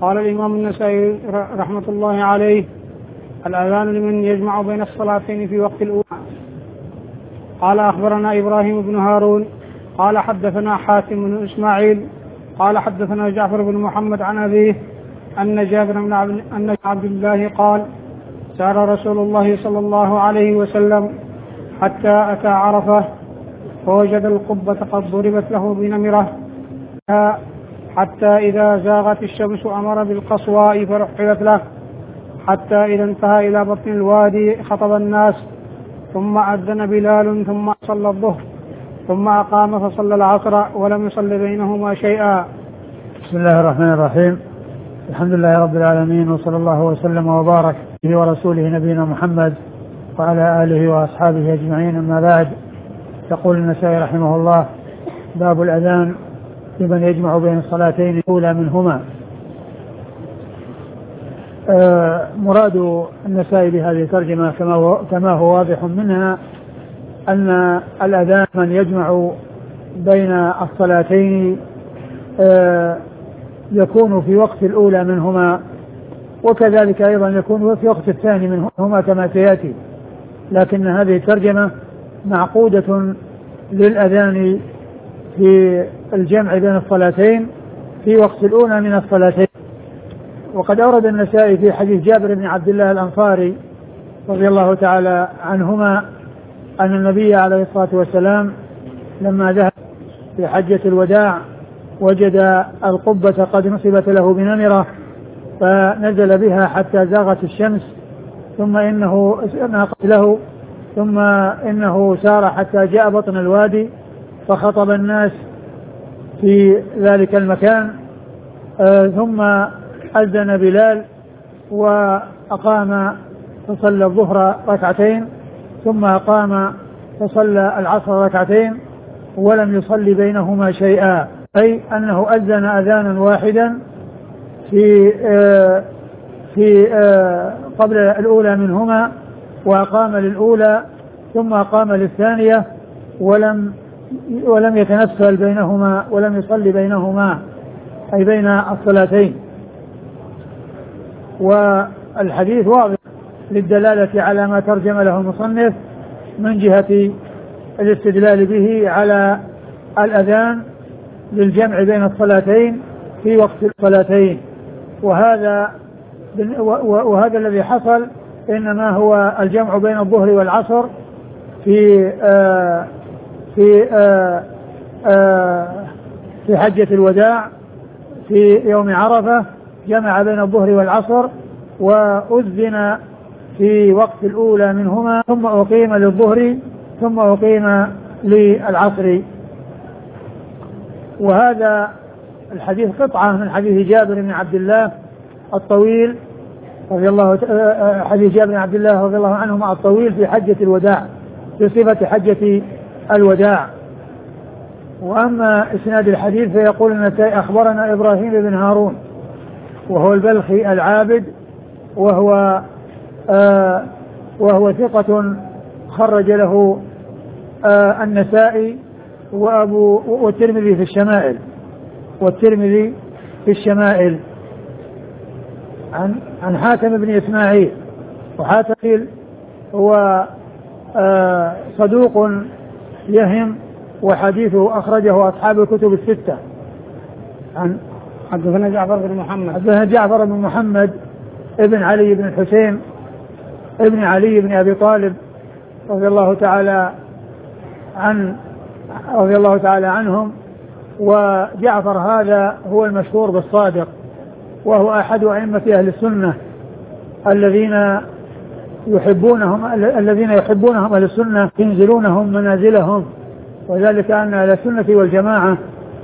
قال الإمام النسائي رحمة الله عليه: الأذان لمن يجمع بين الصلاتين في وقت الأولى. قال: أخبرنا إبراهيم بن هارون قال حدثنا حاتم بن إسماعيل قال حدثنا جعفر بن محمد عن أبيه أن جابر بن عبد الله قال: سار رسول الله صلى الله عليه وسلم حتى أتى عرفة فوجد القبة قد ضربت له بنمرة، حتى إذا زاغت الشمس أمر بالقصواء فرحلت له، حتى إذا انتهى إلى بطن الوادي خطب الناس، ثم أذن بلال ثم صلى الظهر، ثم أقام فصلى العصر ولم يصل بينهما شيئا. بسم الله الرحمن الرحيم. الحمد لله رب العالمين، وصلى الله وسلم وبارك به ورسوله نبينا محمد وعلى آله وأصحابه أجمعين، أما بعد. يقول النسائي رحمه الله: باب الأذان لمن يجمع بين الصلاتين الأولى منهما. مراد النسائي بهذه الترجمة كما هو واضح منها أن الأذان من يجمع بين الصلاتين يكون في وقت الأولى منهما، وكذلك أيضا يكون في وقت الثاني منهما كما سيأتي، لكن هذه الترجمة معقودة للأذان في الجمع بين الصلاتين في وقت الأولى من الصلاتين. وقد أورد النسائي في حديث جابر بن عبد الله الأنصاري رضي الله تعالى عنهما أن النبي عليه الصلاة والسلام لما ذهب في حجة الوداع وجد القبة قد نصبت له بنمرة، فنزل بها حتى زاغت الشمس، ثم إنه ناقت له، ثم إنه سار حتى جاء بطن الوادي فخطب الناس في ذلك المكان، ثم أذن بلال وأقام فصلى الظهر ركعتين، ثم أقام فصلى العصر ركعتين ولم يصلي بينهما شيئا، أي أنه أذن أذانا واحدا في قبل الأولى منهما، وأقام للأولى ثم أقام للثانية ولم يتنفل بينهما ولم يصلي بينهما، أي بين الصلاتين. والحديث واضح للدلالة على ما ترجم له المصنف من جهة الاستدلال به على الأذان للجمع بين الصلاتين في وقت الصلاتين، وهذا الذي حصل إنما هو الجمع بين الظهر والعصر في حجة الوداع في يوم عرفة، جمع بين الظهر والعصر وأذن في وقت الأولى منهما، ثم أقيم للظهر ثم أقيم للعصر. وهذا الحديث قطعة من حديث جابر بن عبد الله الطويل حديث جابر بن عبد الله رضي الله عنهما الطويل في حجة الوداع، في صفة حجة الوداع. وأما إسناد الحديث فيقول النسائي: أخبرنا إبراهيم بن هارون وهو البلخي العابد، وهو ثقة خرج له النسائي والترمذي في الشمائل عن حاتم بن إسماعيل. وحاتم هو صدوق يهم، وحديثه أخرجه أصحاب الكتب الستة. حدثنا جعفر بن محمد ابن علي بن الحسين ابن علي بن أبي طالب رضي الله تعالى عنهم. وجعفر هذا هو المشهور بالصادق، وهو أحد أئمة أهل السنة الذين يحبونهم أهل السنة ينزلونهم منازلهم، وذلك أن أهل السنة والجماعة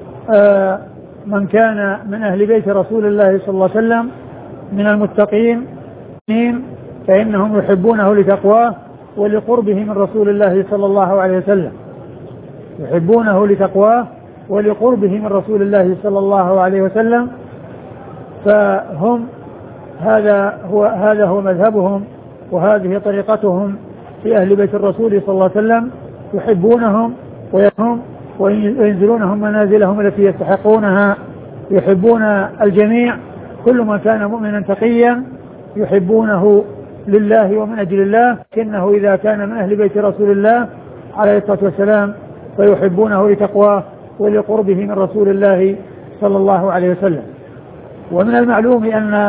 من كان من أهل بيت رسول الله صلى الله عليه وسلم من المتقين فإنهم يحبونه لتقواه ولقربه من رسول الله صلى الله عليه وسلم، يحبونه لتقواه ولقربه من رسول الله صلى الله عليه وسلم. فهم هذا هو مذهبهم، وهذه طريقتهم في أهل بيت الرسول صلى الله عليه وسلم، يحبونهم وينزلونهم منازلهم التي يستحقونها، يحبون الجميع وكل من كان مؤمنا تقيا يحبونه لله ومن أجل الله، لكنه إذا كان من أهل بيت رسول الله عليه الصلاة والسلام فيحبونه لتقواه ولقربه من رسول الله صلى الله عليه وسلم. ومن المعلوم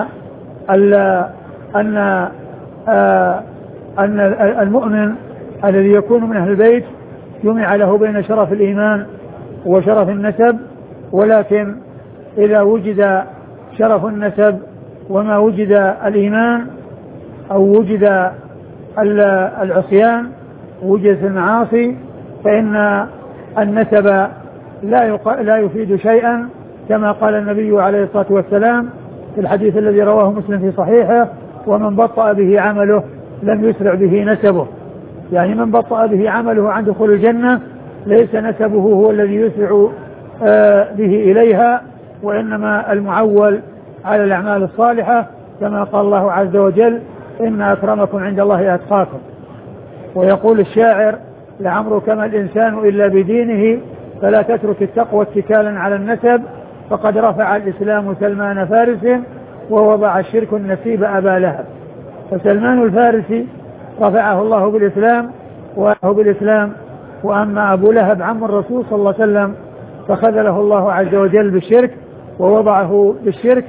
أن المؤمن الذي يكون من أهل البيت جمع له بين شرف الإيمان وشرف النسب، ولكن إذا وجد شرف النسب وما وجد الإيمان أو وجد العصيان وجد المعاصي فإن النسب لا يفيد شيئا، كما قال النبي عليه الصلاة والسلام في الحديث الذي رواه مسلم في صحيحه: ومن بطأ به عمله لم يسرع به نسبه. يعني من بطأ به عمله عن دخول الجنة ليس نسبه هو الذي يسرع به إليها، وإنما المعول على الأعمال الصالحة، كما قال الله عز وجل: إن أكرمكم عند الله أتقاكم. ويقول الشاعر: لعمرك ما الإنسان إلا بدينه فلا تترك التقوى اتكالا على النسب، فقد رفع الإسلام سلمان فارس ووضع الشرك النسيب أبا لهب. فسلمان الفارسي رفعه الله بالإسلام، وأما أبو لهب عم الرسول صلى الله عليه وسلم فخذله الله عز وجل بالشرك ووضعه بالشرك.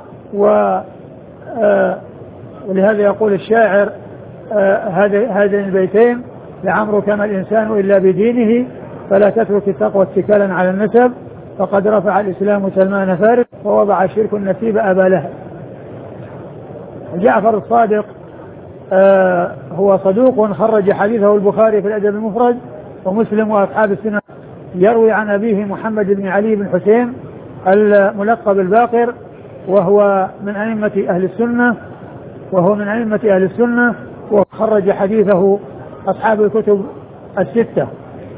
ولهذا يقول الشاعر هذين البيتين: لعمرك ما الإنسان إلا بدينه فلا تترك التقوى اتكالا على النسب، فقد رفع الإسلام سلمان فارس ووضع الشرك النسيب أبا لهب. جعفر الصادق هو صدوق خرج حديثه البخاري في الأدب المفرد ومسلم وأصحاب السنن. يروي عن أبيه محمد بن علي بن حسين الملقب الباقر، وهو من أئمة أهل السنة، وخرج حديثه أصحاب الكتب الستة.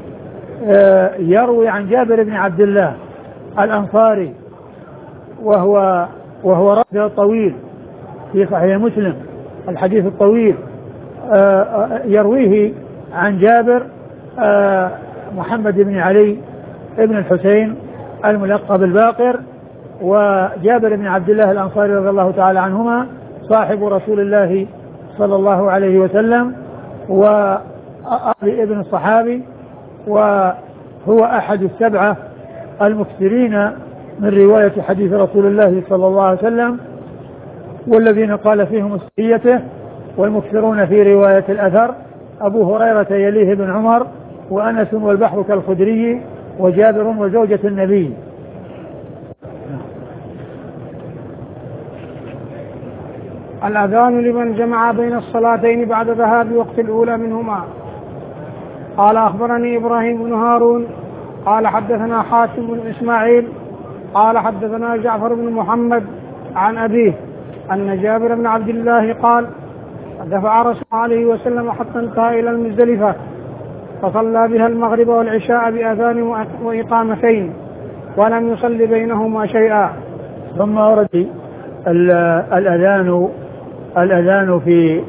يروي عن جابر بن عبد الله الأنصاري، وهو رجل الطويل في صحيح مسلم، الحديث الطويل. يرويه عن جابر محمد بن علي بن الحسين الملقب الباقر. وجابر بن عبد الله الأنصاري رضي الله تعالى عنهما صاحب رسول الله صلى الله عليه وسلم، وابن الصحابي، وهو أحد السبعة المكثرين من رواية حديث رسول الله صلى الله عليه وسلم، والذين قال فيهم الصحيته. والمكثرون في رواية الأثر: أبو هريرة يليه بن عمر، وأنس والبحر كالخدري، وجابر وزوجة النبي. الأذان لمن جمع بين الصلاتين بعد ذهاب وقت الأولى منهما. قال أخبرني إبراهيم بن هارون قال حدثنا حاتم بن إسماعيل قال حدثنا جعفر بن محمد عن أبيه أن جابر بن عبد الله قال: دفع رسول الله عليه وسلم حتى انتهى إلى المزدلفة فصلى بها المغرب والعشاء بأذان وإقامتين ولم يصلي بينهما شيئا. ثم ورد الأذان في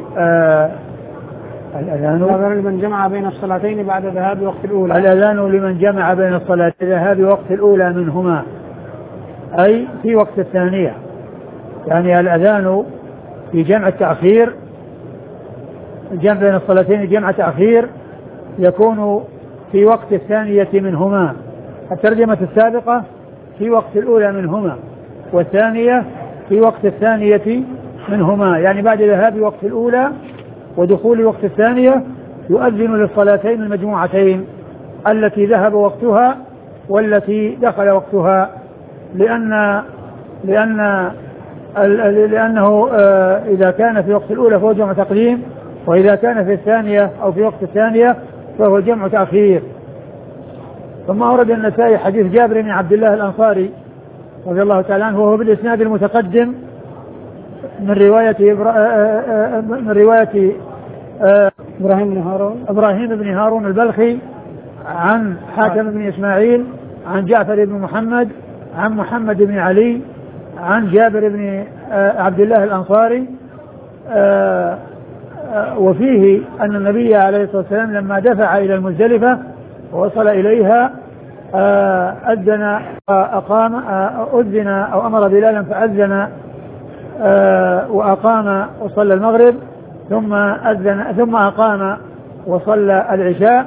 الأذان لمن جمع بين الصلاتين بعد ذهاب وقت الأولى. الأذان لمن جمع بين الصلاتين ذهاب وقت الأولى منهما، أي في وقت الثانية. يعني الأذان في جمع التأخير، الجمع بين الصلاتين جمع تأخير يكون في وقت الثانية منهما. الترجمة السابقة في وقت الأولى منهما، والثانية في وقت الثانية منهما، يعني بعد ذهاب وقت الأولى ودخول وقت الثانية يؤذن للصلاتين المجموعتين التي ذهب وقتها والتي دخل وقتها، لأنه إذا كان في وقت الأولى فهو جمع تقديم، وإذا كان في الثانية أو في وقت الثانية فهو جمع تأخير. ثم أورد النسائي حديث جابر بن عبد الله الأنصاري رضي الله تعالى عنه، وهو بالإسناد المتقدم من رواية إبراهيم بن هارون البلخي عن حاتم بن إسماعيل عن جعفر بن محمد عن محمد بن علي عن جابر بن عبد الله الأنصاري. وفيه أن النبي عليه الصلاة والسلام لما دفع إلى المزدلفة ووصل إليها أذن أو أمر بلالا فأذن وأقام وصلى المغرب ثم أذن ثم أقام وصلى العشاء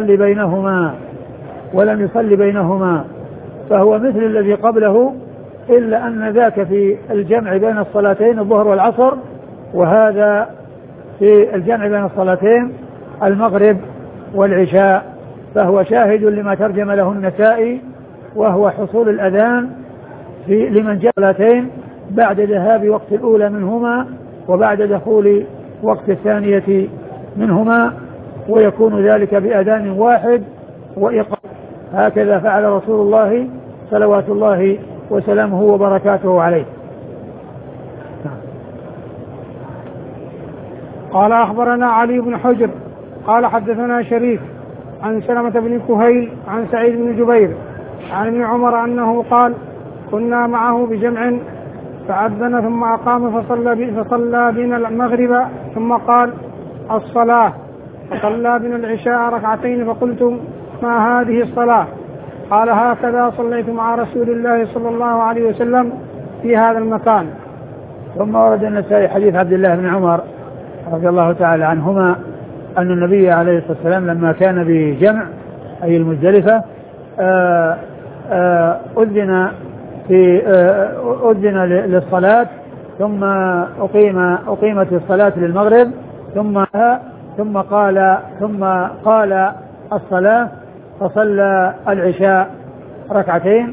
ولم يصلي بينهما فهو مثل الذي قبله، إلا أن ذاك في الجمع بين الصلاتين الظهر والعصر، وهذا في الجمع بين الصلاتين المغرب والعشاء، فهو شاهد لما ترجم له النسائي، وهو حصول الأذان لمن جاء صلاتين بعد ذهاب وقت الأولى منهما وبعد دخول وقت الثانية منهما، ويكون ذلك بأذان واحد وإقامة. هكذا فعل رسول الله صلوات الله وسلامه وبركاته عليه. قال أخبرنا علي بن حجر قال حدثنا شريك عن سلمة بن كهيل عن سعيد بن جبير عن ابن عمر أنه قال كنا معه بجمع فأذن ثم أقام فصلى بنا المغرب ثم قال الصلاة، فصلى بنا العشاء ركعتين فقلت ما هذه الصلاة؟ قال هكذا صليت مع رسول الله صلى الله عليه وسلم في هذا المكان. ثم ورد النسائي حديث عبد الله بن عمر رضي الله تعالى عنهما أن النبي عليه الصلاة والسلام لما كان بجمع أي المزدلفة أذن للصلاة ثم أقيمت الصلاة للمغرب ثم قال الصلاة، فصلى العشاء ركعتين،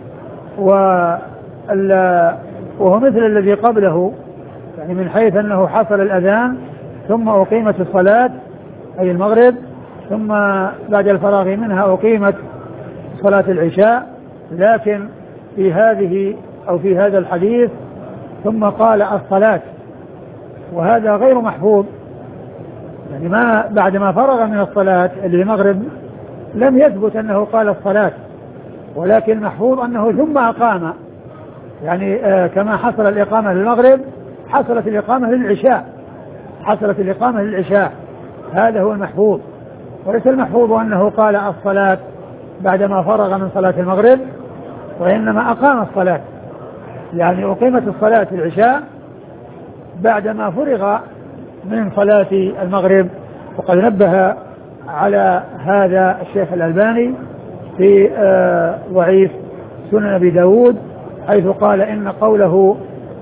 وهو مثل الذي قبله، يعني من حيث أنه حصل الأذان ثم أقيمت الصلاة أي المغرب، ثم بعد الفراغ منها أقيمت صلاة العشاء، لكن في هذا الحديث ثم قال الصلاة، وهذا غير محفوظ، يعني ما بعد ما فرغ من الصلاة اللي المغرب لم يثبت أنه قال الصلاة، ولكن محفوظ أنه ثم أقام، يعني كما حصل الإقامة للمغرب حصلت الإقامة للعشاء، هذا هو المحفوظ، وليس المحفوظ أنه قال الصلاة بعدما فرغ من صلاة المغرب، وإنما أقام الصلاة، يعني أقيمت الصلاة العشاء بعدما فرغ من صلاة المغرب. وقد نبه على هذا الشيخ الألباني في ضعيف سنن أبي داود، حيث قال إن قوله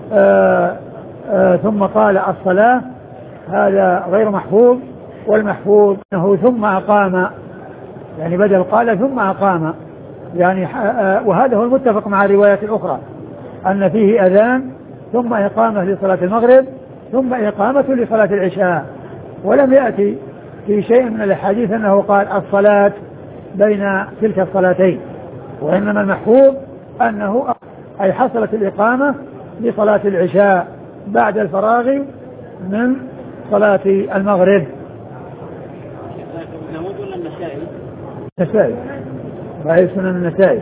ثم قال الصلاة هذا غير محفوظ، والمحفوظ أنه ثم أقام، يعني بدل قال ثم أقام، يعني وهذا هو المتفق مع الروايات الأخرى أن فيه أذان ثم إقامة لصلاة المغرب ثم إقامة لصلاة العشاء، ولم يأتي في شيء من الحديث أنه قال الصلاة بين تلك الصلاتين، وإنما المحفوظ أنه أي حصلت الإقامة لصلاة العشاء بعد الفراغ من صلاة المغرب. النسائي ضعيف سنن النسائي.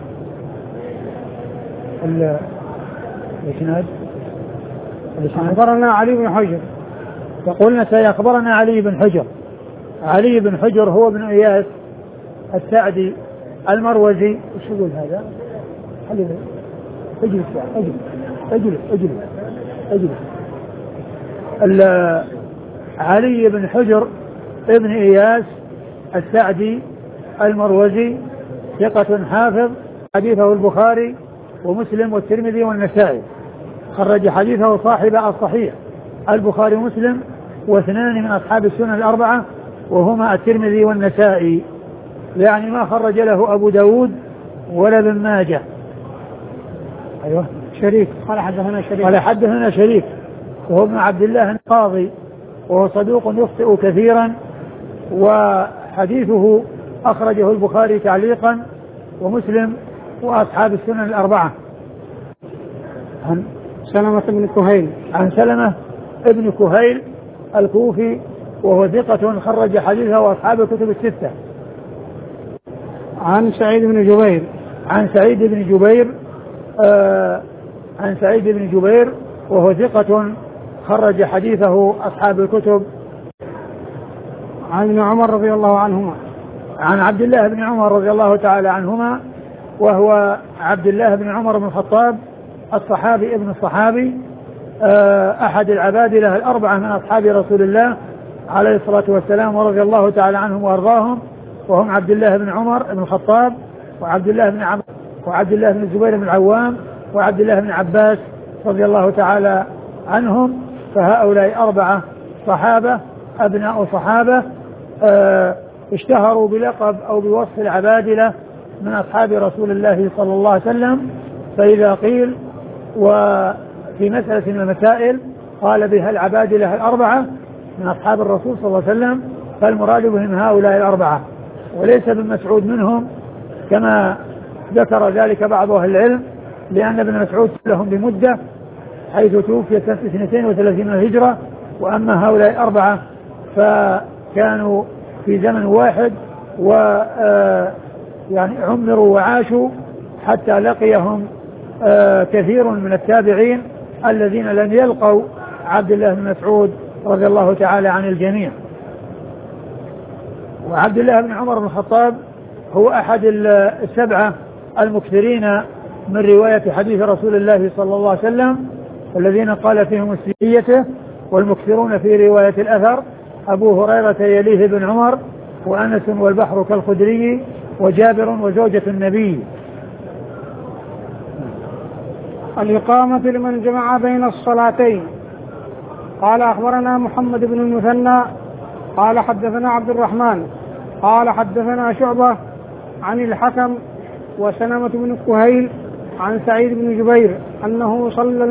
أخبرنا علي بن حجر، فقلنا سيخبرنا علي بن حجر. علي بن حجر هو ابن إياس السعدي المروزي. وش يقول هذا؟ اجلس. علي بن حجر ابن إياس السعدي المروزي ثقة حافظ، حديثه البخاري ومسلم والترمذي والنسائي، خرج حديثه صاحب الصحيح البخاري ومسلم، واثنان من أصحاب السنن الأربعة وهما الترمذي والنسائي، يعني ما خرج له أبو داود ولا ابن ماجه. أيوه شريك قال حدثنا شريك وهو ابن عبد الله القاضي، وهو صدوق يخطئ كثيرا، وحديثه أخرجه البخاري تعليقا ومسلم وأصحاب السنن الأربعة. عن سلمة بن كهيل، عن سلمة ابن كهيل الكوفي، وهو ثقة خرج حديثه وأصحاب الكتب الستة. عن سعيد بن جبير وهو ثقة خرج حديثه أصحاب الكتب. عن ابن عمر رضي الله عنهما، عن عبد الله بن عمر رضي الله تعالى عنهما، وهو عبد الله بن عمر بن الخطاب الصحابي ابن الصحابي أحد العبادلة الأربعة من أصحاب رسول الله عليه الصلاة والسلام ورضي الله تعالى عنهم وأرضاهم، وهم عبد الله بن عمر بن الخطاب وعبد الله بن عمرو وعبد الله بن الزبير بن العوام وعبد الله بن عباس رضي الله تعالى عنهم. فهؤلاء 4 صحابة أبناء صحابة اشتهروا بلقب أو بوصف العبادلة من أصحاب رسول الله صلى الله عليه وسلم. فإذا قيل وفي مسألة من المسائل قال بها العبادلة 4 من أصحاب الرسول صلى الله عليه وسلم، فالمراد بهم هؤلاء 4، وليس ابن مسعود منهم كما ذكر ذلك بعض أهل العلم، لأن ابن مسعود لهم بمدة حيث توفي سنة 32 من الهجرة، وأما هؤلاء 4 فكانوا في زمن واحد يعني عمروا وعاشوا حتى لقيهم كثير من التابعين الذين لم يلقوا عبد الله بن مسعود رضي الله تعالى عن الجميع. وعبد الله بن عمر بن الخطاب هو أحد 7 المكثرين من رواية حديث رسول الله صلى الله عليه وسلم، الذين قال فيهم السيئة، والمكثرون في رواية الأثر أبو هريرة يليه بن عمر وأنس والبحر كالخدري وجابر وزوجة النبي. الإقامة لمن جمع بين الصلاتين. قال أخبرنا محمد بن المثنى قال حدثنا عبد الرحمن قال حدثنا شعبة عن الحكم وسلمة بن كهيل عن سعيد بن جبير أنه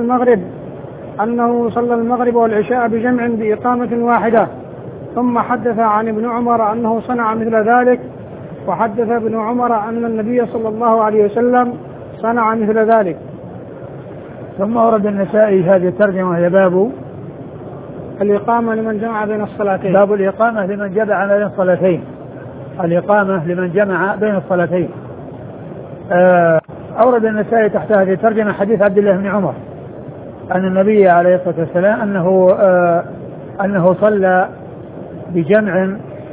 صلى المغرب والعشاء بجمع بإقامة واحدة، ثم حدث عن ابن عمر أنه صنع مثل ذلك، وحدث ابن عمر أن النبي صلى الله عليه وسلم صنع مثل ذلك. ثم ورد النسائي هذه الترجمة وهي باب الإقامة لمن جمع بين الصلاتين. باب الإقامة لمن جمع بين الصلاتين. الإقامة لمن جمع بين الصلاتين. أورد النسائي تحت هذه الترجمة حديث عبد الله بن عمر أن النبي عليه الصلاة والسلام أنه صلى بجمع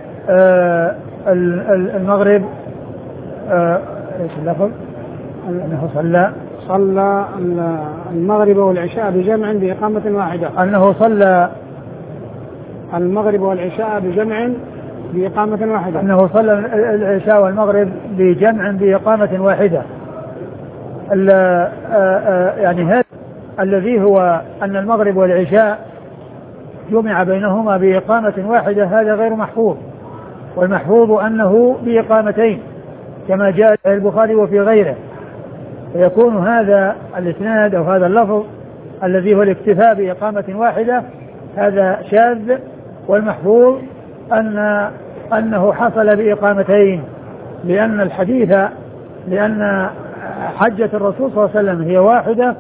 المغرب ايش اللفظ؟ أنه صلى المغرب والعشاء بجمع بإقامة واحدة. أنه صلى المغرب والعشاء بجمع بإقامة واحدة. أنه صلى العشاء والمغرب بجمع بإقامة واحدة. يعني هذا الذي هو أن المغرب والعشاء جمع بينهما بإقامة واحدة هذا غير محفوظ، والمحفوظ أنه بإقامتين كما جاء في البخاري وفي غيره، فيكون هذا الإسناد أو هذا اللفظ الذي هو الاكتفاء بإقامة واحدة هذا شاذ، والمحفوظ أنه حصل بإقامتين، لأن حجة الرسول صلى الله عليه وسلم هي واحدة،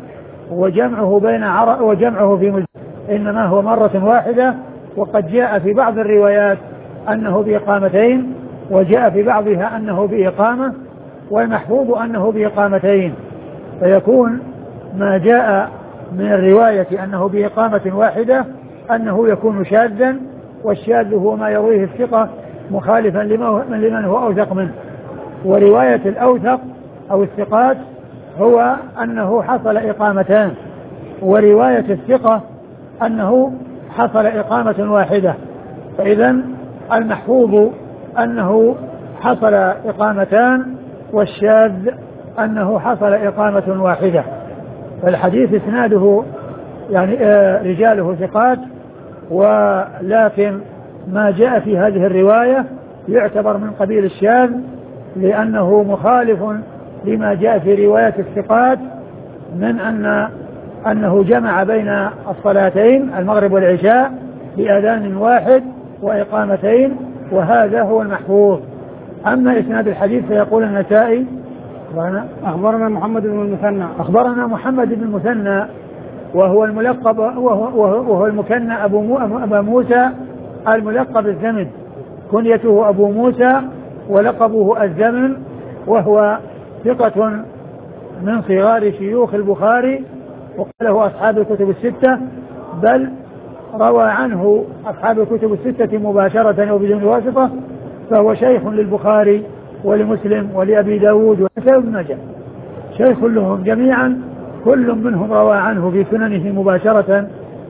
وجمعه في مزدلفة إنما هو مرة واحدة، وقد جاء في بعض الروايات أنه بإقامتين، وجاء في بعضها أنه بإقامة، والمحفوظ أنه بإقامتين، فيكون ما جاء من الرواية أنه بإقامة واحدة أنه يكون شاذا، والشاذ هو ما يرويه الثقة مخالفا لمن هو أوثق منه، ورواية الأوثق أو الثقات هو أنه حصل إقامتان، ورواية الثقة أنه حصل إقامة واحدة، فإذا المحفوظ أنه حصل إقامتان، والشاذ أنه حصل إقامة واحدة. فالحديث إسناده يعني رجاله ثقات، ولكن ما جاء في هذه الرواية يعتبر من قبيل الشاذ، لأنه مخالف لما جاء في رواية الثقات من أنه جمع بين الصلاتين المغرب والعشاء بأذان واحد وإقامتين، وهذا هو المحفوظ. أما إسناد الحديث فيقول النسائي أخبرنا محمد بن المثنى أخبرنا محمد بن المثنى وهو الملقب وهو المكنى أبو موسى الملقب الزمن، كنيته أبو موسى ولقبه الزمن، وهو ثقة من صغار شيوخ البخاري، وقاله أصحاب الكتب الستة، بل روى عنه أصحاب الكتب الستة مباشرة وبدون واسطة، فهو شيخ للبخاري ولمسلم ولأبي داود ونسائي وابن ماجه، شيخ لهم جميعا، كل منهم روى عنه في سننه مباشرة،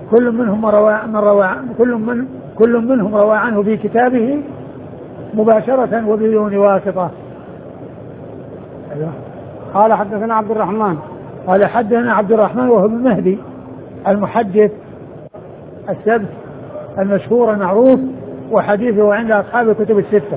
كل منهم روى عنه في كتابه مباشرة وبدون واسطة. أيوة. قال حدثنا عبد الرحمن، قال حدثنا عبد الرحمن وهو ابن مهدي المحدث السبت المشهور المعروف، وحديثه عند أصحاب الكتب الستة.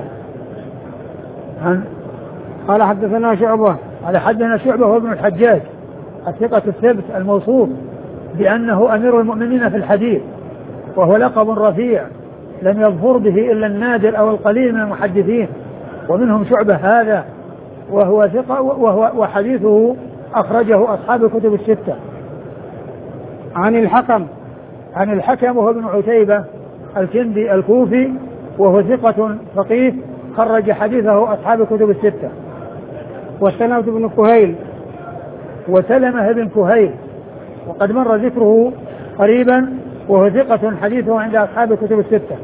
قال حدثنا شعبة، قال حدثنا شعبة وهو ابن الحجاج الثقة السبت الموصوف بأنه أمير المؤمنين في الحديث، وهو لقب رفيع لم يظفر به إلا النادر أو القليل من المحدثين، ومنهم شعبة هذا، وهو ثقة وحديثه أخرجه أصحاب الكتب الستة. عن الحكم وهو ابن عتيبة الكندي الكوفي، وهو ثقة فقيه خرج حديثه أصحاب الكتب الستة. وسلمة بن كهيل وقد مر ذكره قريبا، وهو ثقة حديثه عند أصحاب الكتب الستة.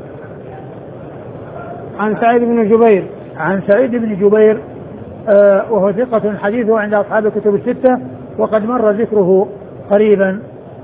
عن سعيد بن جبير وهو ثقة حديثه عند أصحاب الكتب الستة، وقد مر ذكره قريبا.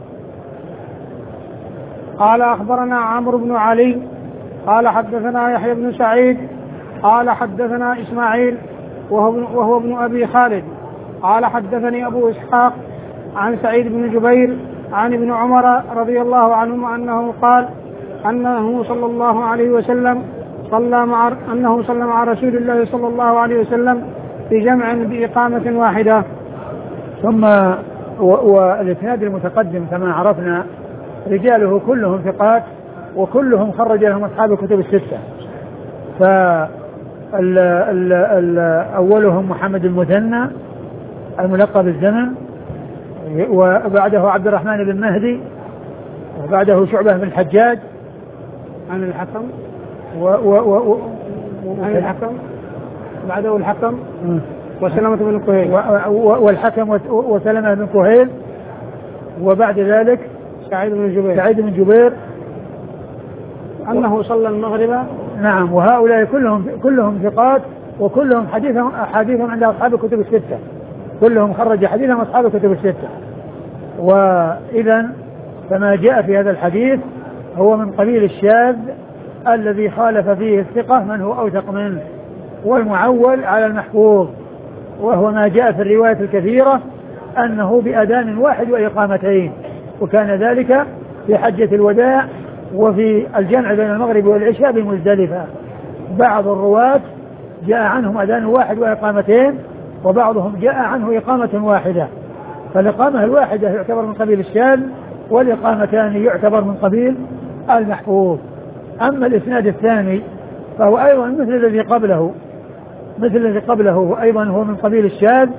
قال أخبرنا عمرو بن علي قال حدثنا يحيى بن سعيد قال حدثنا إسماعيل وهو ابن أبي خالد قال حدثني أبو إسحاق عن سعيد بن جبير عن ابن عمر رضي الله عنهما أنه قال أنه صلى الله عليه وسلم صلى مع رسول الله صلى الله عليه وسلم في جمع بإقامة واحدة. ثم والإسناد المتقدم كما عرفنا رجاله كلهم ثقات، وكلهم خرج لهم أصحاب الكتب الستة. أولهم محمد المثنى الملقب الزمن، وبعده عبد الرحمن بن مهدي، وبعده شعبة بن الحجاج عن الحكم بعده الحكم وسلمة بن كهيل والحكم وسلمة بن كهيل، وبعد ذلك سعيد بن جبير أنه صلى المغرب. نعم. وهؤلاء كلهم ثقات، وكلهم حديثهم عند أصحاب الكتب الستة، كلهم خرج حديثهم أصحاب الكتب الستة. وإذا فما جاء في هذا الحديث هو من قبيل الشاذ الذي خالف فيه الثقة من هو أوثق منه، والمعول على المحفوظ، وهو ما جاء في الرواية الكثيرة أنه بأذان واحد وإقامتين، وكان ذلك في حجة الوداع وفي الجمع بين المغرب والعشاء بمزدلفة. بعض الرواة جاء عنهم أذان واحد وإقامتين، وبعضهم جاء عنه إقامة واحدة، فالإقامة الواحدة يعتبر من قبيل الشاذ، والإقامتان يعتبر من قبيل المحفوظ. أما الإسناد الثاني فهو أيضا مثل الذي قبله أيضا هو من قبيل الشاذ،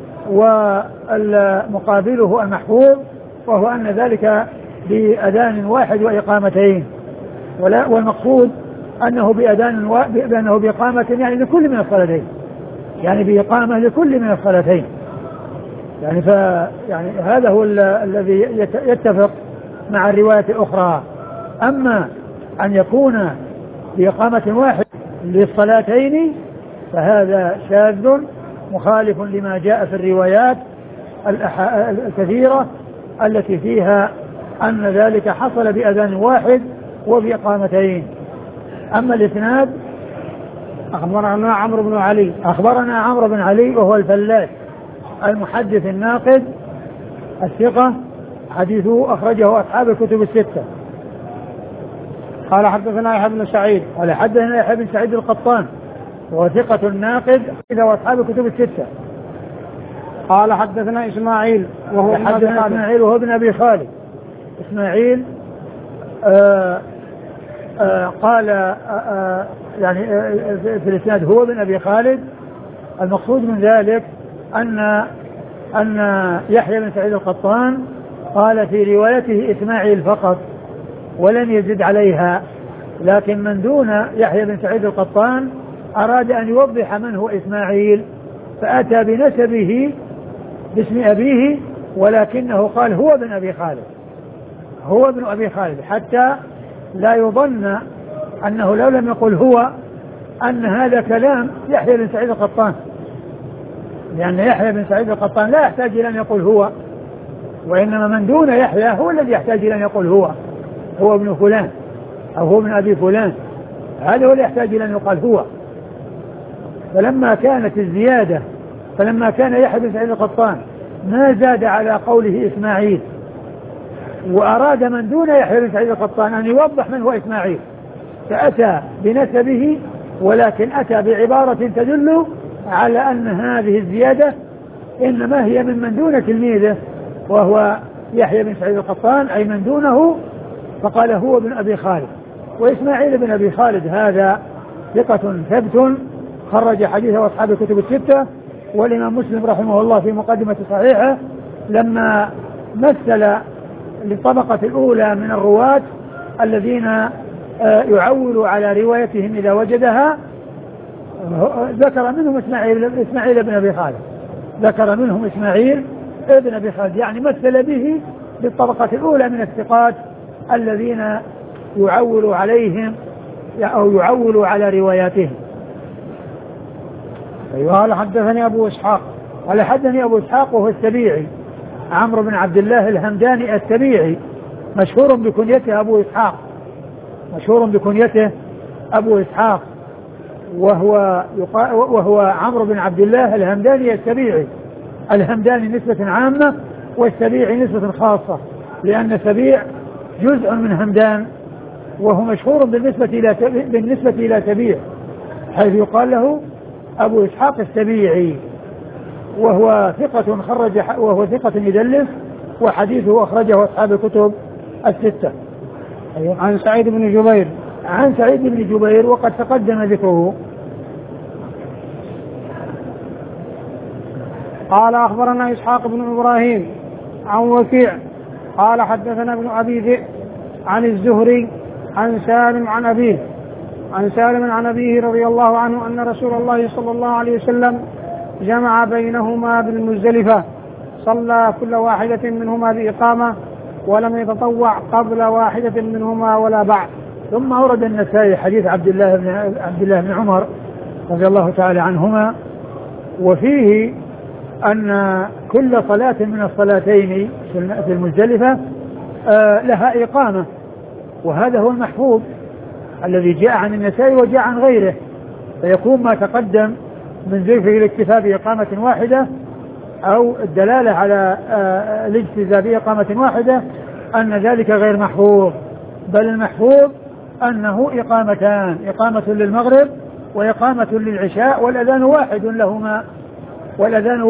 ومقابله المحفوظ، وهو أن ذلك بأذان واحد وإقامتين، والمقصود أنه بأنه بإقامة يعني لكل من الصلاتين، يعني بإقامة لكل من الصلاتين، يعني هذا هو الذي يتفق مع الرواية الأخرى. أما أن يكون بإقامة واحد للصلاتين فهذا شاذ مخالف لما جاء في الروايات الكثيرة التي فيها أن ذلك حصل بأذان واحد وبإقامتين. أما الإسناد أخبرنا عمرو بن علي وهو الفلاس المحدث الناقد الثقة، حديثه أخرجه أصحاب الكتب الستة. قال حدثنا يحيى بن سعيد القطان وهو ثقة ناقد وأصحاب الكتب الستة. قال حدثنا إسماعيل وهو ابن أبي خالد. إسماعيل قال يعني في الإسناد هو ابن أبي خالد. المقصود من ذلك أن يحيى بن سعيد القطان قال في روايته إسماعيل فقط ولم يزد عليها، لكن من دون يحيى بن سعيد القطان أراد أن يوضح من هو إسماعيل، فأتى بنسبه باسم أبيه، ولكنه قال هو ابن أبي خالد حتى لا يظن أنه لو لم يقل هو أن هذا كلام يحيى بن سعيد القطان، لأن يحيى بن سعيد القطان لا يحتاج إلى أن يقول هو، وإنما من دون يحيى هو الذي يحتاج إلى أن يقول هو ابن فلان أو هو ابن أبي فلان، هذا هو اللي يحتاج إلى أن يقال هو. فلما كانت الزيادة، فلما كان يحيى بن سعيد القطان ما زاد على قوله إسماعيل، وأراد من دون يحيى بن سعيد القطان أن يوضح من هو إسماعيل، فأتى بنسبه ولكن أتى بعبارة تدل على أن هذه الزيادة إنما هي من دون تلميذه وهو يحيى بن سعيد القطان، أي من دونه، فقال هو ابن أبي خالد. وإسماعيل بن أبي خالد هذا ثقة ثبت خرج حديثه أصحاب الكتب الستة. والإمام مسلم رحمه الله في مقدمة صحيحه لما مثل للطبقة الأولى من الرواة الذين يعول على روايتهم إذا وجدها، ذكر منهم إسماعيل بن أبي خالد، ذكر منهم إسماعيل بن أبي خالد، يعني مثل به بالطبقة الأولى من الثقات الذين يعول عليهم أو يعول على رواياتهم. قال حدثني أبو إسحاق، قال حدثني أبو إسحاق وهو السبيعي عمرو بن عبد الله الهمداني السبيعي، مشهور بكنيته أبو إسحاق، مشهور بكنيته أبو إسحاق، وهو عمرو بن عبد الله الهمداني السبيعي. الهمداني نسبة عامة والسبيعي نسبة خاصة، لأن السبيع جزء من همدان، وهو مشهور بالنسبة إلى سبيع، حيث يقال له أبو إسحاق السبيعي، وهو ثقة يدلس، وحديثه أخرجه أصحاب الكتب الستة. عن سعيد بن جبير، عن سعيد بن جبير وقد تقدم ذكره. قال أخبرنا إسحاق بن إبراهيم عن وكيع قال حدثنا ابن أبي ذئب عن الزهري عن سالم عن أبيه رضي الله عنه أن رسول الله صلى الله عليه وسلم جمع بينهما بالمزدلفة، صلى كل واحدة منهما بإقامة ولم يتطوع قبل واحدة منهما ولا بعد. ثم أورد النسائي حديث عبد الله بن عمر رضي الله تعالى عنهما، وفيه أن كل صلاة من الصلاتين في المزدلفة لها إقامة، وهذا هو المحفوظ الذي جاء عن النسائي وجاء عن غيره، فيكون ما تقدم من ذكر الاكتفاء بإقامة واحدة أو الدلالة على الاجتزاء بإقامة واحدة أن ذلك غير محفوظ، بل المحفوظ أنه إقامتان، إقامة للمغرب وإقامة للعشاء، والأذان واحد لهما، والأذان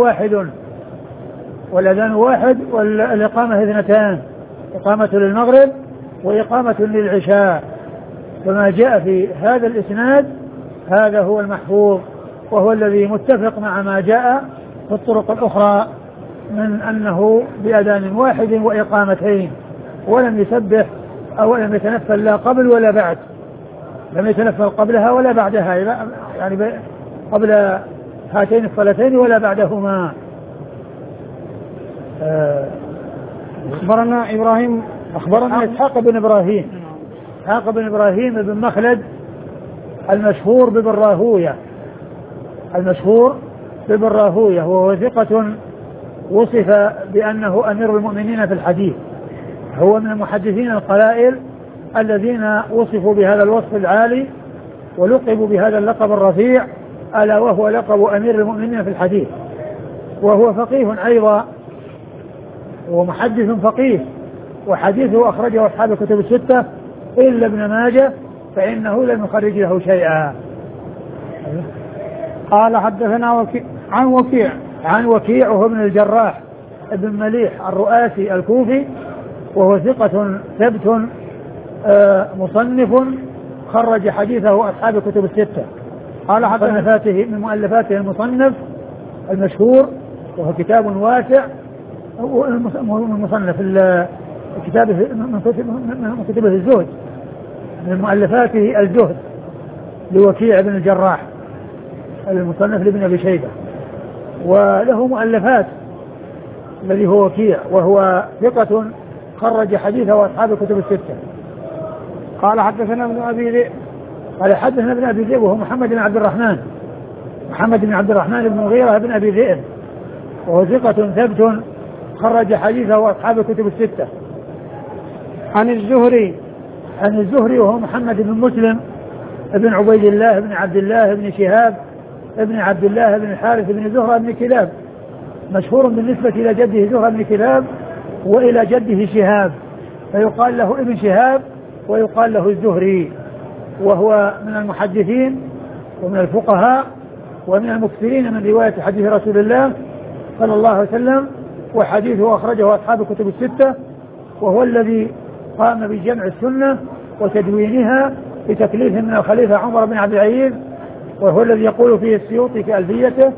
واحد والإقامة اثنتان، إقامة للمغرب وإقامة للعشاء. فما جاء في هذا الإسناد هذا هو المحفوظ، وهو الذي متفق مع ما جاء في الطرق الأخرى من أنه بأذان واحد وإقامتين، ولم يسبح أو لم يتنفل لا قبل ولا بعد، لم يتنفل قبلها ولا بعدها، يعني قبل هاتين الصلاتين ولا بعدهما. أخبرنا إسحاق بن إبراهيم بن مخلد المشهور ببن راهوية، وهو ثقة وصف بأنه أمير المؤمنين في الحديث، هو من المحدثين القلائل الذين وصفوا بهذا الوصف العالي ولقبوا بهذا اللقب الرفيع، ألا وهو لقب أمير المؤمنين في الحديث. وهو فقيه أيضا ومحدث فقيه، وحديثه أخرجه أصحاب الكتب الستة إلا ابن ماجه فإنه لم يخرج له شيئا. قال حدثنا عن وكيع وهو ابن الجراح ابن مليح الرؤاسي الكوفي، وهو ثقة ثبت مصنف خرج حديثه أصحاب الكتب الستة. قال من مؤلفاته المصنف المشهور، وهو كتاب واسع، المصنف كتابه من كتبه الزهد، من مؤلفاته الزهد لوكيع بن الجراح المصنف لابن أبي شيبة، وله مؤلفات الذي هو وكيع، وهو ثقة خرج حديثه أصحاب الكتب الستة. قال حدثنا ابن أبي ذئب وهو محمد بن عبد الرحمن بن مغيرة بن أبي ذئب، وهو ثقة ثبت خرج حديثه أصحاب الكتب الستة. عن الزهري وهو محمد بن مسلم ابن عبيد الله بن عبد الله بن شهاب ابن عبد الله بن الحارث بن زهرة بن كلاب، مشهور بالنسبة إلى جده زهرة بن كلاب وإلى جده شهاب، فيقال له ابن شهاب ويقال له الزهري، وهو من المحدثين ومن الفقهاء ومن المكثرين من رواية حديث رسول الله صلى الله عليه وسلم، وحديثه أخرجه أصحاب الكتب الستة، وهو الذي قام بجمع السنة وتدوينها بتكليف من الخليفة عمر بن عبد العزيز، وهو الذي يقول فيه السيوطي في ألفيته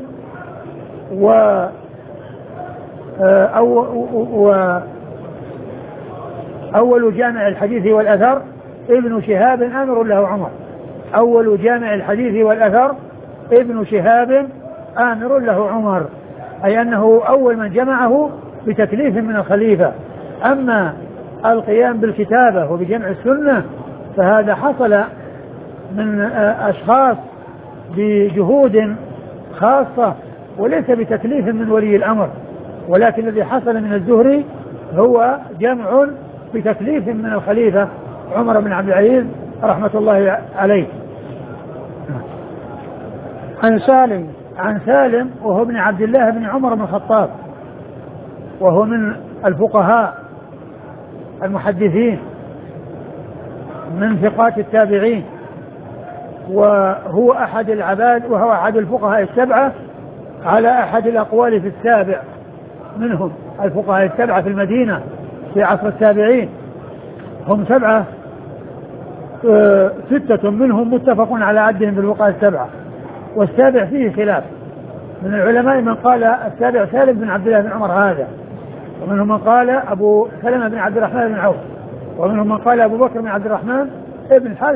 أول جامع الحديث والأثر ابن شهاب آمر له عمر. أول جامع الحديث والأثر ابن شهاب آمر له عمر، أي أنه أول من جمعه بتكليف من الخليفة. أما القيام بالكتابة وبجمع السنة فهذا حصل من أشخاص بجهود خاصة وليس بتكليف من ولي الأمر، ولكن الذي حصل من الزهري هو جمع بتكليف من الخليفة عمر بن عبد العزيز رحمة الله عليه. عن سالم وهو ابن عبد الله بن عمر بن الخطاب، وهو من الفقهاء المحدثين من ثقات التابعين، وهو أحد العباد، وهو أحد الفقهاء السبعة على أحد الأقوال في السابع منهم. الفقهاء السبعة في المدينة في عصر التابعين هم سبعة، ستة منهم متفق على عدهم بالفقهاء السبعة، والسابع فيه خلاف من العلماء، من قال السابع سالم بن عبد الله بن عمر هذا، ومنهم من قال أبو سلمة بن عبد الرحمن بن عوف، ومنهم من قال أبو بكر بن عبد الرحمن ابن الحارث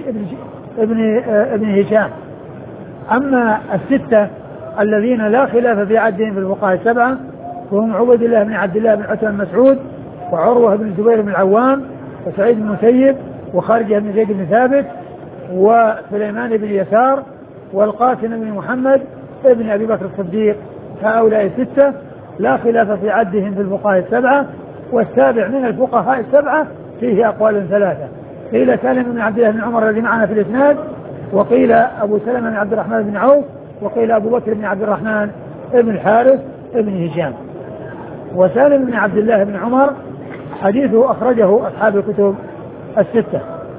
ابن هشام. أما الستة الذين لا خلاف في عدهم في الفقهاء السبعة وهم عبيد الله بن عبد الله بن عتبة بن مسعود، وعروة بن الزبير بن العوام، وسعيد بن المسيب، وخارجة بن زيد بن ثابت، وسليمان بن يسار، والقاسم بن محمد ابن أبي بكر الصديق. هؤلاء الستة لا خلاف في عدهم في الفقهاء السبعة، والسابع من الفقهاء السبعة فيه أقوال ثلاثة، قيل سالم بن عبد الله بن عمر الذي معنا في الإسناد، وقيل أبو سلمة بن عبد الرحمن بن عوف، وقيل أبو بكر بن عبد الرحمن ابن الحارث ابن هشام. وسالم بن عبد الله بن عمر حديثه أخرجه أصحاب الكتب الستة.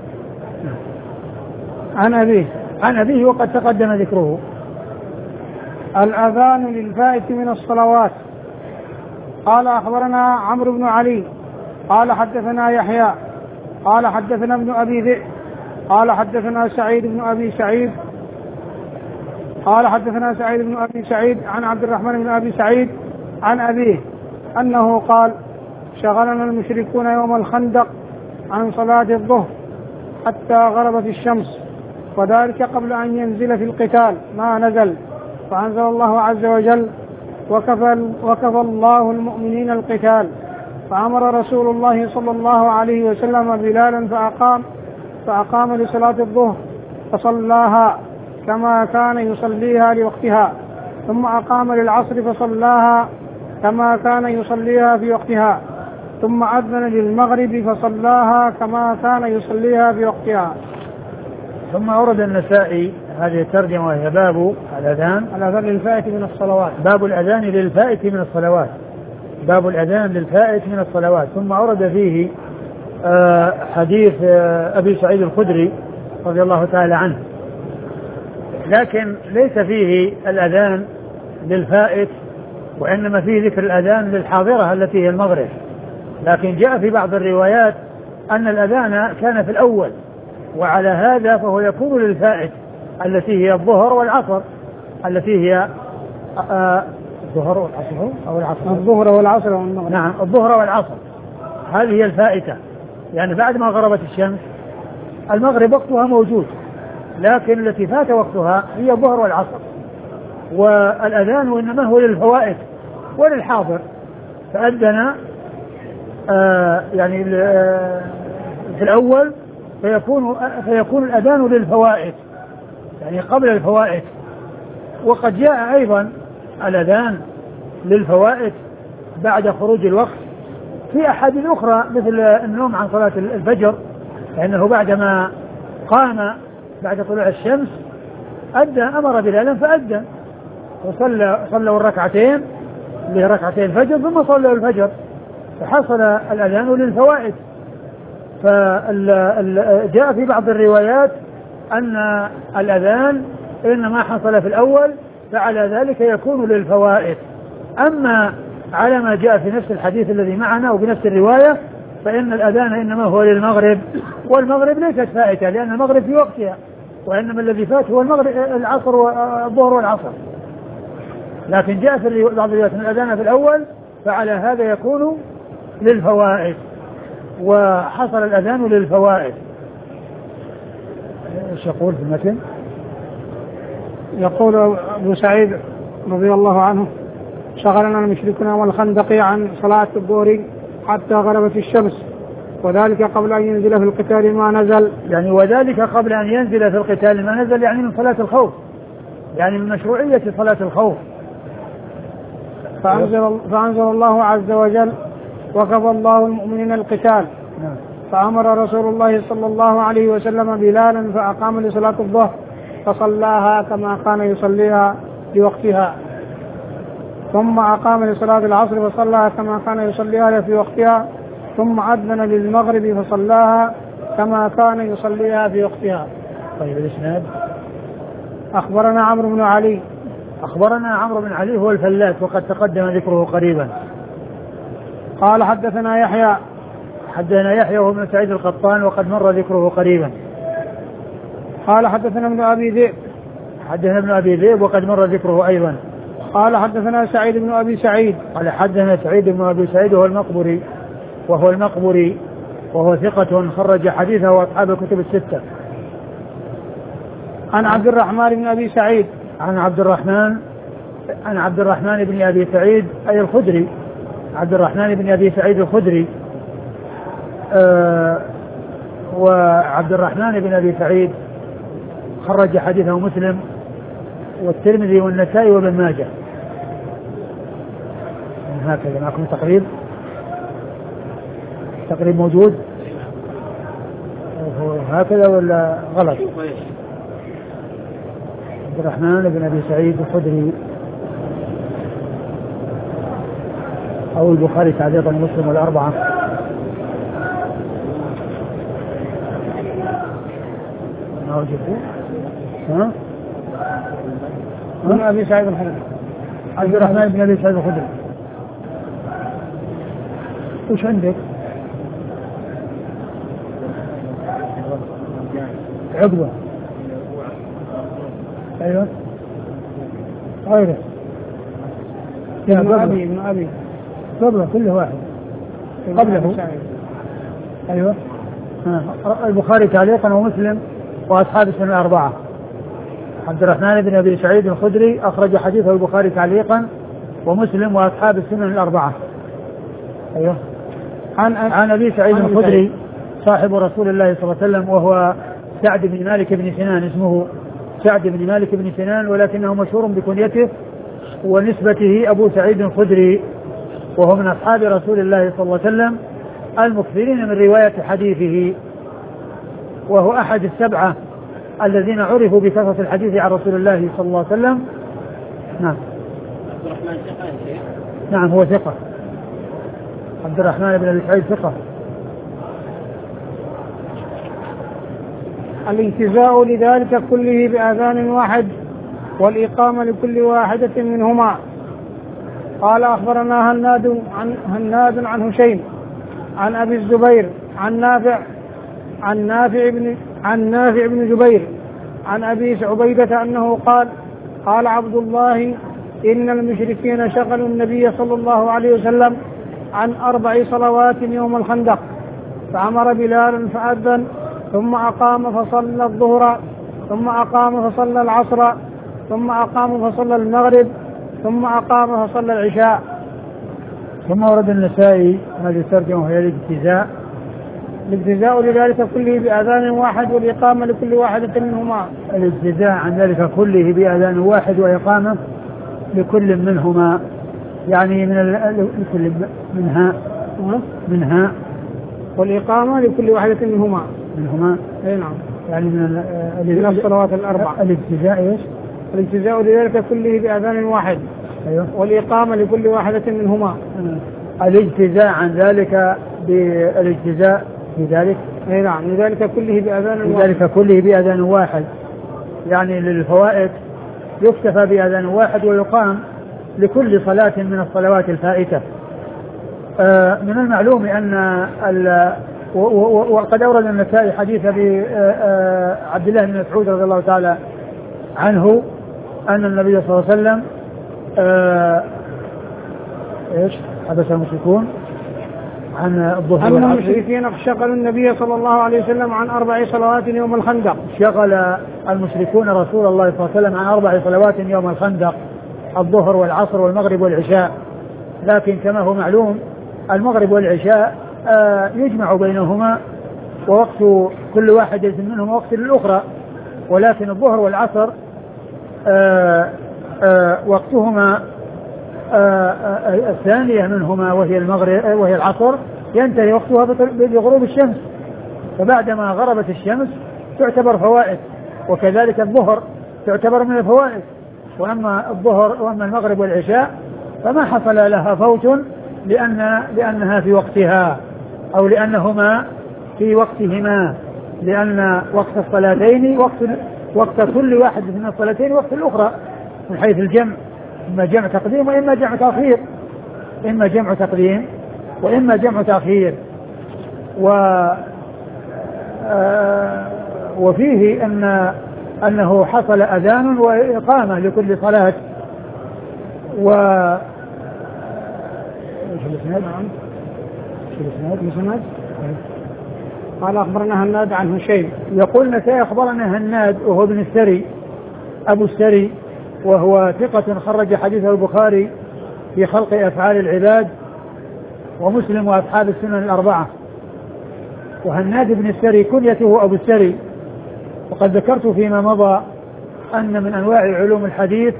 عن أبيه وقد تقدم ذكره. الأذان للفائت من الصلوات. قال أخبرنا عمرو بن علي قال حدثنا يحيى قال حدثنا ابن أبي ذئب قال حدثنا سعيد بن أبي سعيد قال حدثنا سعيد بن أبي سعيد عن عبد الرحمن بن أبي سعيد عن أبيه أنه قال: شغلنا المشركون يوم الخندق عن صلاة الظهر حتى غربت الشمس، وذلك قبل أن ينزل في القتال ما نزل، فأنزل الله عز وجل: وكفى الله المؤمنين القتال، فأمر رسول الله صلى الله عليه وسلم بلالا فأقام لصلاة الظهر فصلاها كما كان يصليها لوقتها، ثم أقام للعصر فصلاها كما كان يصليها في وقتها، ثم أذن للمغرب فصلاها كما كان يصليها في وقتها. ثم أورد النسائي هذه الترجمة وهي باب الأذان للفائت من الصلوات. باب الأذان للفائت من الصلوات. باب الأذان للفائت من الصلوات. ثم أورد فيه حديث أبي سعيد الخدري رضي الله تعالى عنه، لكن ليس فيه الأذان للفائت، وإنما فيه ذكر الأذان للحاضرة التي هي المغرب. لكن جاء في بعض الروايات أن الأذان كان في الأول، وعلى هذا فهو يكون للفائت التي هي الظهر والعصر، التي هي الظهر والعصر أو العصر، الظهر والعصر والمغرب. نعم، الظهر والعصر هذه هي الفائتة، يعني بعد ما غربت الشمس. المغرب وقتها موجود، لكن التي فات وقتها هي الظهر والعصر. والأذان إنما هو للفوائت وللحاضر، فأذن يعني في الأول فيكون الأذان للفوائت، يعني قبل الفوائت. وقد جاء أيضا الأذان للفوائت بعد خروج الوقت. في أحاديث أخرى مثل النوم عن صلاة الفجر، لأنه بعدما قام بعد طلوع الشمس أمر بلالا فأدى صلوا الركعتين لركعتين الفجر ثم صلوا الفجر، فحصل الأذان للفوائد. فجاء في بعض الروايات أن الأذان إنما حصل في الأول فعلى ذلك يكون للفوائد. أما على ما جاء في نفس الحديث الذي معنا وبنفس الرواية فإن الأذان إنما هو للمغرب، والمغرب ليست فائتة لأن المغرب في وقتها، وإنما الذي فات هو المغرب العصر والظهر والعصر. لكن جاء في بعض الروايات أن الأذان في الأول فعلى هذا يكون للفوائد، وحصل الأذان للفوائد. ايش يقول في المتن؟ يقول أبو سعيد رضي الله عنه: شغلنا المشركون والخندق عن صلاة الظهر حتى غربت الشمس، وذلك قبل أن ينزل في القتال ما نزل. يعني وذلك قبل أن ينزل في القتال ما نزل، يعني من صلاة الخوف، يعني من مشروعية صلاة الخوف. فأنزل الله عز وجل: وكفى الله المؤمنين القتال. فأمر رسول الله صلى الله عليه وسلم بلالا فأقام لصلاة الظهر فصلاها كما كان يصليها لوقتها، ثم أقام لصلاة العصر فصلاها كما كان يصليها في وقتها، ثم أذن للمغرب فصلاها كما كان يصليها في وقتها. طيب الإسناد: أخبرنا عمرو بن علي. أخبرنا عمرو بن علي هو الفلاس وقد تقدم ذكره قريبا. قال حدثنا يحيى. حدثنا يحيى وهو ابن سعيد القطان وقد مر ذكره قريبا. قال حدثنا ابن أبي ذئب. حدثنا ابن أبي ذئب وقد مر ذكره أيضا. قال حدثنا سعيد بن أبي سعيد. قال حدثنا سعيد بن أبي سعيد وهو المقبري وهو ثقة خرج حديثه أصحاب الكتب الستة. عن عبد الرحمن بن أبي سعيد. عن عبد الرحمن بن أبي سعيد أي الخدري، عبد الرحمن بن أبي سعيد الخدري. وعبد الرحمن بن أبي سعيد خرج حديثه مسلم والترمذي والنسائي وابن ماجه. هكذا معكم تقريب موجود هكذا ولا غلط؟ عبد الرحمن بن أبي سعيد الخدري أو البخاري تعليقا مسلم والأربعة. ما وجدته؟ بن أبي سعيد الخدري. عبد الرحمن بن أبي سعيد الخدري. وش عندك؟ عقبة. أيوة غيره ابن أبي قبله كله واحد قبله. أيوة البخاري تعليقا ومسلم وأصحاب السنن الأربعة. عبد الرحمن بن أبي سعيد الخدري أخرج حديثه البخاري تعليقا ومسلم وأصحاب السنن الأربعة. أيوة عن أبي سعيد الخدري صاحب رسول الله صلى الله عليه وسلم وهو سعد بن مالك بن سنان، اسمه سعد بن مالك بن سنان ولكنه مشهور بكنيته ونسبته أبو سعيد الخدري، وهو من أصحاب رسول الله صلى الله عليه وسلم المكثرين من رواية حديثه، وهو أحد السبعة الذين عرفوا بكثرة الحديث عن رسول الله صلى الله عليه وسلم. نعم. عبد الرحمن ثقة. نعم هو ثقة. عبد الرحمن بن أبي سعيد ثقة. الانتزاع لذلك كله بأذان واحد والإقامة لكل واحدة منهما. قال أخبرنا هناد عن هشيم عن أبي الزبير عن نافع بن جبير عن أبي عبيدة أنه قال عبد الله إن المشركين شغلوا النبي صلى الله عليه وسلم عن 4 صلوات يوم الخندق، فأمر بلالا فأذن ثم أقام فصلى الظهر ثم أقام فصلى العصر ثم أقام فصلى المغرب ثم أقام فصلى العشاء. ثم ورد النسائي هذه الترجمة وهي الاجتزاء لذلك كله بأذان واحد والإقامة لكل واحدة منهما. الاجتزاء عن ذلك كله بأذان واحد وإقامة لكل منهما. يعني لكل منها والإقامة لكل واحدة منهما. أي نعم. يعني من الصلوات الأربع. الاجتزاء إيش؟ الاجتزاء لذلك كله بأذان واحد. أيوه. والإقامة لكل واحدة منهما. الاجتزاء عن ذلك بالاجتزاء في ذلك. أي نعم. لذلك كله بأذان واحد. لذلك كله بأذان واحد. يعني للفوائد يكتفى بأذان واحد ويقام لكل صلاة من الصلوات الفائتة. من المعلوم أن وقد أورد النسائي حديث عبد الله بن مسعود رضي الله تعالى عنه أن النبي صلى الله عليه وسلم إيش حبس المشركون عن الظهر أن المشركين شغلوا النبي صلى الله عليه وسلم عن 4 صلوات يوم الخندق. شغل المشركون رسول الله صلى الله عليه وسلم عن 4 صلوات يوم الخندق، الظهر والعصر والمغرب والعشاء. لكن كما هو معلوم المغرب والعشاء يجمع بينهما ووقت كل واحدة منهما وقت للأخرى، ولكن الظهر والعصر وقتهما الثانية منهما وهي المغرب وهي العصر ينتهي وقتها بغروب الشمس، فبعدما غربت الشمس تعتبر فوائد، وكذلك الظهر تعتبر من الفوائد. وأما الظهر وأما المغرب والعشاء فما حصل لها فوت لأنها في وقتها أو لأنهما في وقتهما، لأن وقت الصلاتين وقت كل واحد من الصلاتين وقت الأخرى من حيث الجمع، إما جمع تقديم وإما جمع تأخير، إما جمع تقديم وإما جمع تأخير. وفيه أنه حصل أذان وإقامة لكل صلاة. قال أخبرنا هناد عن هشيم. يقول نسائي أخبرنا هناد وهو ابن السري أبو السري، وهو ثقة خرج حديثه البخاري في خلق أفعال العباد ومسلم وأصحاب السنن الأربعة. وهناد بن السري كنيته أبو السري. وقد ذكرت فيما مضى أن من أنواع علوم الحديث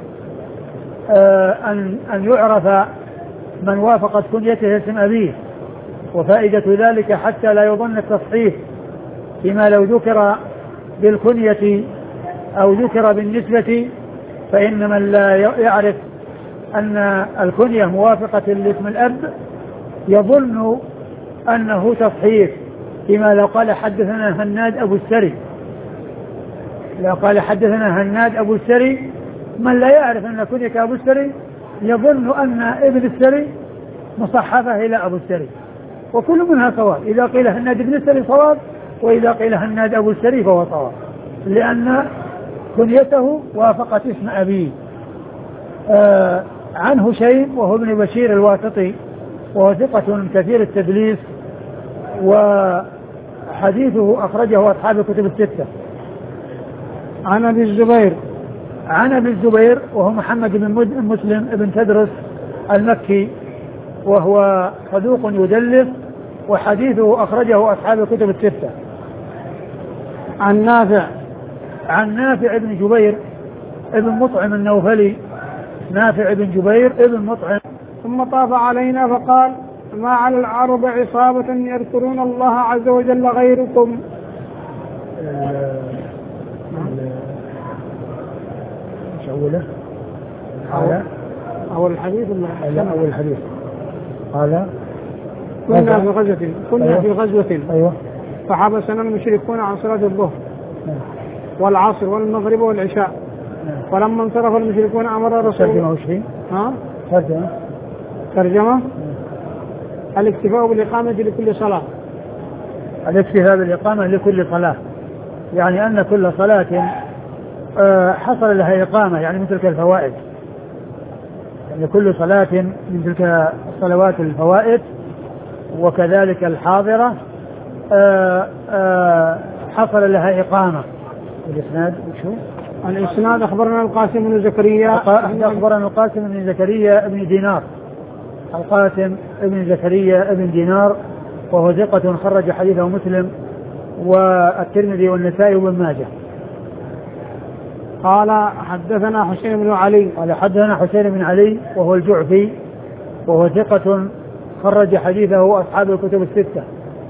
أن يعرف من وافقت كنيته اسم أبيه، وفائدة ذلك حتى لا يظن التصحيح فيما لو ذكر بالكنية أو ذكر بالنسبة، فإن من لا يعرف أن الكنية موافقة لاسم الأب يظن أنه تصحيح، فيما لو قال حدثنا هناد أبو السري، لو قال حدثنا هناد أبو السري، من لا يعرف أن كنية أبو السري يظن أن ابن السري مصحفة إلى أبو السري، وكل منها صواب. إذا قيل هناد ابن السري صواب، وإذا قيل هناد أبو السري فهو صواب، لأن كنيته وافقت اسم أبيه. عن هشيم وهو ابن بشير الواسطي، وهو ثقة كثير التدليس، وحديثه أخرجه أصحاب الكتب الستة. عن أبي الزبير، عن أبي الزبير وهو محمد بن مسلم بن تدرس المكي، وهو صدوق يدلس، وحديثه أخرجه أصحاب الكتب الستة. عن نافع، عن نافع بن جبير ابن مطعم النوفلي، نافع بن جبير ابن مطعم. ثم طاف علينا فقال: ما على العرب عصابة يذكرون الله عز وجل غيركم. مش أوله؟ أول الحديث لا أول الحديث قال كنا في غزوة، في غزوة. أيوة. فحبسنا المشركون عن صلاة الظهر والعصر والمغرب والعشاء. فلما انصرف المشركون أمر رسول ترجمة الاكتفاء بالإقامة لكل صلاة. الاكتفاء بالإقامة لكل صلاة، يعني أن كل صلاة حصل لها إقامة، يعني من تلك الفوائد، يعني كل صلاة من تلك الصلوات الفوائد، وكذلك الحاضرة حصل لها إقامة. الإسناد شو؟ الإسناد أخبرنا القاسم بن زكريا، أخبرنا القاسم بن زكريا ابن دينار، القاسم ابن زكريا ابن دينار، وهو ثقة خرج حديثه مسلم والترمذي والنسائي وابن ماجه. قال حدثنا حسين بن علي، قال حدثنا حسين بن علي وهو الجعفي وهو ثقة خرج حديثه أصحاب الكتب الستة.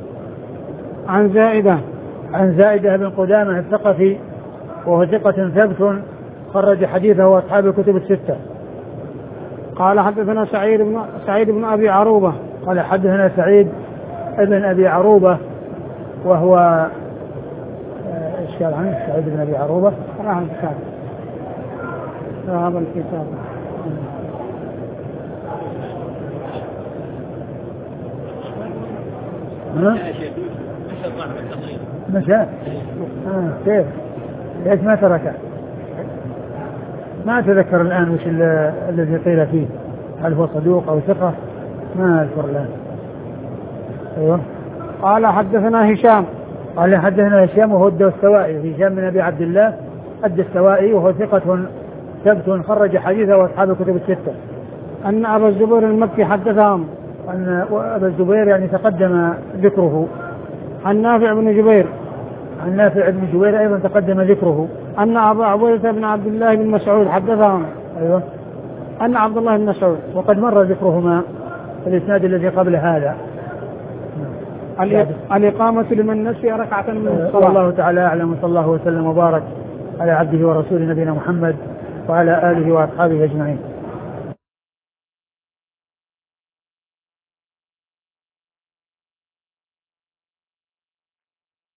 عن زائدة بن قدامة الثقفي وهو ثقة ثبت خرج حديثه أصحاب الكتب الستة. قال حدثنا سعيد بن أبي عروبة. قال حدثنا سعيد بن أبي عروبة وهو إشكال عنه سعيد بن أبي عروبة هذا الكتاب مشى كيف ليش ما تركه؟ ما أتذكر الآن وش الذي قيل فيه، هل هو صدوق أو ثقة ما أذكر الآن. أيوه. قال حدثنا هشام وهو الدستوائي، هشام بن أبي عبد الله الدستوائي وهو ثقة ثبت خرج حديثه وأصحاب الكتب الستة. أن أبا الزبير المكي حدثهم. أن أبا الزبير يعني تقدم ذكره. عن نافع بن جبير أيضا تقدم ذكره. أن أبا عبيدة بن عبد الله بن مسعود حدثهم. أيوه. أن عبد الله بن مسعود وقد مر ذكرهما في الإسناد الذي قبل هذا. الإقامة لمن نسي ركعة من الصلاة. والله تعالى أعلم، صلى الله وسلم وبارك على عبده ورسوله نبينا محمد وعلى آله وأصحابه أجمعين.